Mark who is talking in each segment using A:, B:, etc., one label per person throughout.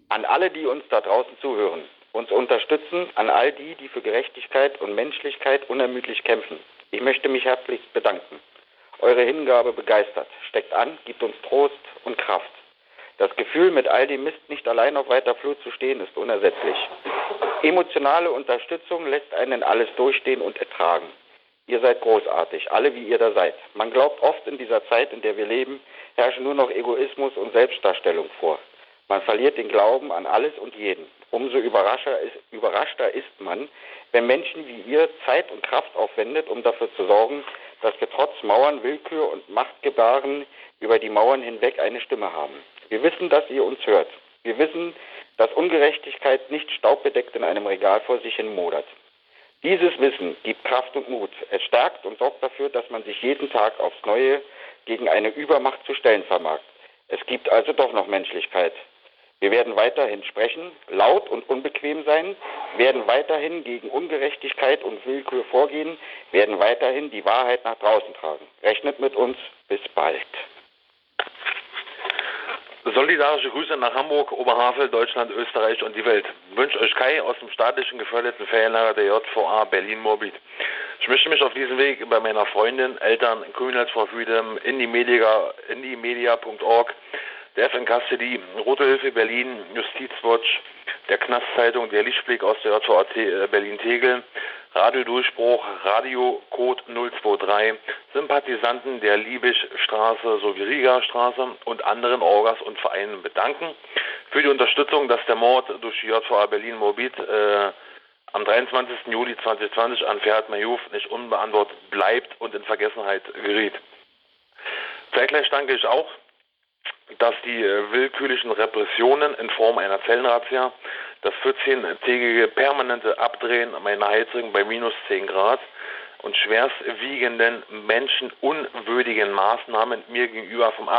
A: An alle, die uns da draußen zuhören, uns unterstützen, an all die, die für Gerechtigkeit und Menschlichkeit unermüdlich kämpfen. Ich möchte mich herzlich bedanken. Eure Hingabe begeistert, steckt an, gibt uns Trost und Kraft. Das Gefühl, mit all dem Mist nicht allein auf weiter Flur zu stehen, ist unersetzlich. Emotionale Unterstützung lässt einen alles durchstehen und ertragen. Ihr seid großartig, alle wie ihr da seid. Man glaubt oft in dieser Zeit, in der wir leben, herrschen nur noch Egoismus und Selbstdarstellung vor. Man verliert den Glauben an alles und jeden. Umso überraschter ist man, wenn Menschen wie ihr Zeit und Kraft aufwendet, um dafür zu sorgen, dass wir trotz Mauern, Willkür und Machtgebaren über die Mauern hinweg eine Stimme haben. Wir wissen, dass ihr uns hört. Wir wissen, dass Ungerechtigkeit nicht staubbedeckt in einem Regal vor sich hin modert. Dieses Wissen gibt Kraft und Mut. Es stärkt und sorgt dafür, dass man sich jeden Tag aufs Neue gegen eine Übermacht zu stellen vermag. Es gibt also doch noch Menschlichkeit. Wir werden weiterhin sprechen, laut und unbequem sein, werden weiterhin gegen Ungerechtigkeit und Willkür vorgehen, werden weiterhin die Wahrheit nach draußen tragen. Rechnet mit uns. Bis bald.
B: Solidarische Grüße nach Hamburg, Oberhavel, Deutschland, Österreich und die Welt. Wünscht euch Kai aus dem staatlichen geförderten Ferienlager der JVA Berlin-Moabit. Ich möchte mich auf diesem Weg bei meiner Freundin, Eltern, Criminals for Freedom, indiemedia.org, der FN Custody, Rote Hilfe Berlin, Justizwatch, der Knastzeitung, der Lichtblick aus der JVA Berlin-Tegel, Radiodurchbruch, Radio Code 023, Sympathisanten der Liebischstraße sowie Rigastraße und anderen Orgas und Vereinen bedanken für die Unterstützung, dass der Mord durch die JVA Berlin-Moabit am 23. Juli 2020 an Ferhat Mayouf nicht unbeantwortet bleibt und in Vergessenheit geriet. Zeitgleich danke ich auch, dass die willkürlichen Repressionen in Form einer Zellenrazzia, das 14-tägige permanente Abdrehen meiner Heizung bei minus 10 Grad und schwerstwiegenden menschenunwürdigen Maßnahmen mir gegenüber vom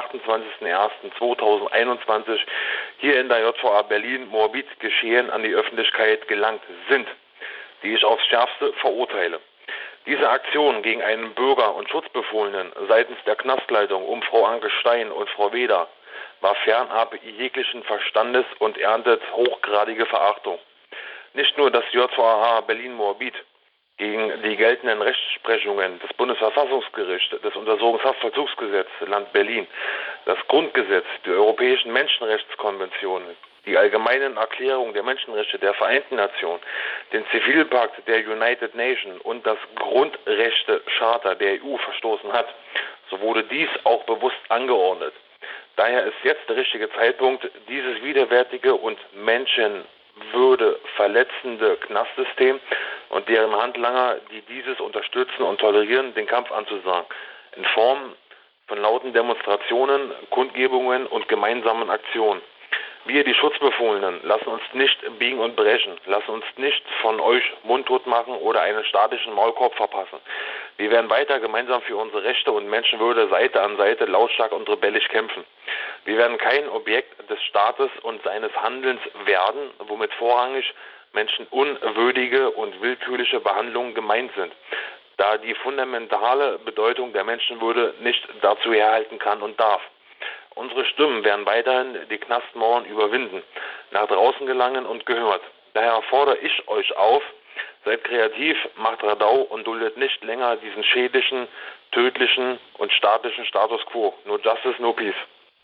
B: 28.01.2021 hier in der JVA Berlin-Moabit geschehen an die Öffentlichkeit gelangt sind, die ich aufs Schärfste verurteile. Diese Aktion gegen einen Bürger und Schutzbefohlenen seitens der Knastleitung um Frau Anke Stein und Frau Weder war fernab jeglichen Verstandes und erntet hochgradige Verachtung. Nicht nur das JVA Berlin-Moabit gegen die geltenden Rechtsprechungen des Bundesverfassungsgerichts, des Untersuchungshaftvollzugsgesetzes Land Berlin, das Grundgesetz, die Europäischen Menschenrechtskonvention, die allgemeinen Erklärungen der Menschenrechte der Vereinten Nationen, den Zivilpakt der United Nations und das Grundrechte-Charta der EU verstoßen hat, so wurde dies auch bewusst angeordnet. Daher ist jetzt der richtige Zeitpunkt, dieses widerwärtige und Menschenwürde verletzende Knastsystem und deren Handlanger, die dieses unterstützen und tolerieren, den Kampf anzusagen, in Form von lauten Demonstrationen, Kundgebungen und gemeinsamen Aktionen. Wir, die Schutzbefohlenen, lassen uns nicht biegen und brechen, lassen uns nicht von euch mundtot machen oder einen statischen Maulkorb verpassen. Wir werden weiter gemeinsam für unsere Rechte und Menschenwürde Seite an Seite lautstark und rebellisch kämpfen. Wir werden kein Objekt des Staates und seines Handelns werden, womit vorrangig menschenunwürdige und willkürliche Behandlungen gemeint sind, da die fundamentale Bedeutung der Menschenwürde nicht dazu herhalten kann und darf. Unsere Stimmen werden weiterhin die Knastmauern überwinden, nach draußen gelangen und gehört. Daher fordere ich euch auf, seid kreativ, macht Radau und duldet nicht länger diesen schädlichen, tödlichen und staatlichen Status quo. No justice, no peace.